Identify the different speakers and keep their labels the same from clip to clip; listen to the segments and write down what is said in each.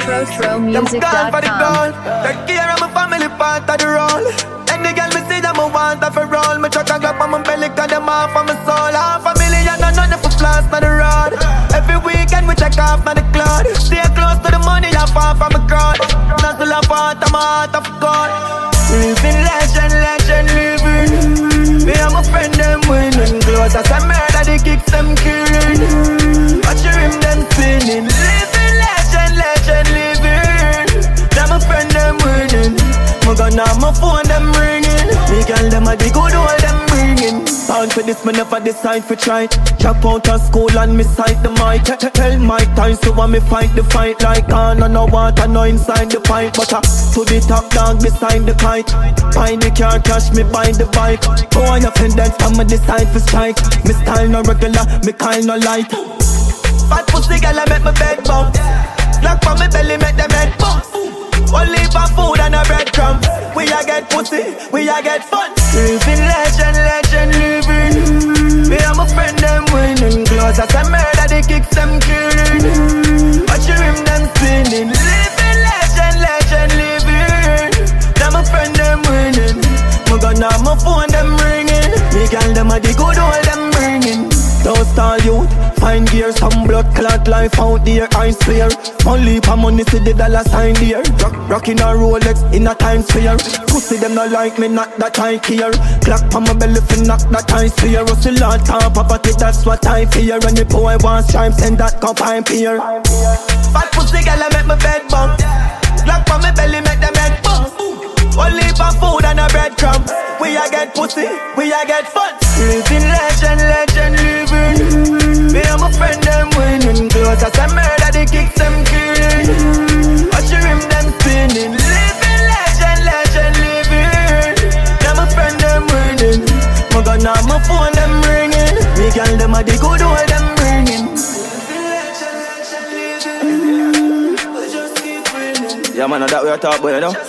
Speaker 1: TroTroMusic.com.
Speaker 2: Take care of my family, part of the role. Any girl me see them, I want her for roll. Me chuck a glove on my belly, cause them off of my soul. Half a million and none for floss on the road. Every weekend we check off on the cloud. Stay close to the money, I'm far from a crowd. Not to love heart, I'm a heart of God. Living legend, living. Me and my friend, them winning. Close as a murder, the kicks them killing. Watch your rim, them spinning. Living legend, living. Now my friend, them winning. My gun on my phone, them ringing. Me girl, them a the good old, them bringing. Time for this, me never decide for try. Drop out of school and me sight the mic. Tell Mike times to want me fight the fight. Like on no water, no inside the pipe. But to the top dog beside the kite. Buy the car, cash me buy the bike. Go on your fendence, I'm a decide for strike. Me style no regular, me kind no light. Fat pussy girl, I make my bed bounce. Lock for me belly, make them head bounce. Only for food and a breadcrumb. We a get pussy, we a get fun. Living legend, living. Me and my friend, them winning. Close as a murder, the kicks them killing. Watch your rim, them spinning. Living legend, living. Now my friend, them winning. My gun on my phone, them ringing. Me girl, them a the good old, them ringing. Don't stall youth, find gear. Some blood clot life out there, I swear. Only for money see the dollar sign there. Rockin' a Rolex in a Times Square. Pussy them not like me, not that I care. Clock on my belly for knock that I swear. Russell on top of it, that's what I fear. And the boy wants stripes and that cup I'm here. Fat pussy girl, I make my bed bump. Clock on my belly, make them head bump. Only for food and a breadcrumb. We a get pussy, we a get fun. Living legend, living. Me and my friend, them winning. Close as a murder, the kicks them killing. Watch your rim, them spinning. Living legend, living. Now my friend, them winning. My gun on my phone, them ringing. Me girl, them a the good old, them ringing. Yeah man, that we are talking about, you know.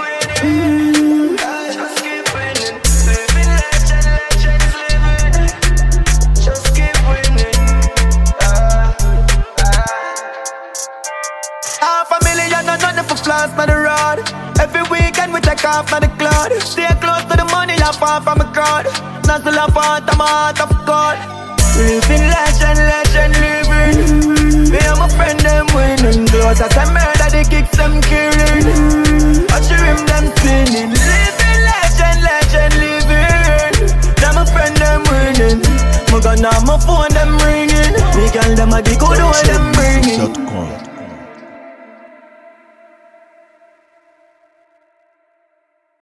Speaker 2: Floss on the road. Every weekend we check off on the cloud. Stay close to the money, I'm far from a crowd. Not to love heart, I'm a heart of God. Living legend, living. Me and my friend, them winning. Close as a